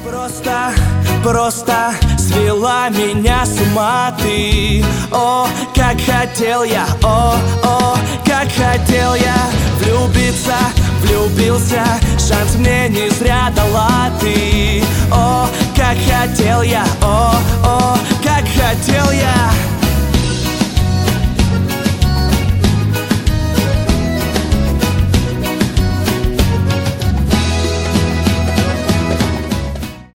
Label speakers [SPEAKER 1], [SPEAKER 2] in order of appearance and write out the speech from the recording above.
[SPEAKER 1] Просто свела меня с ума ты. О, как хотел я, как хотел я влюбился, шанс мне не зря дала ты. О, как хотел я, как хотел я.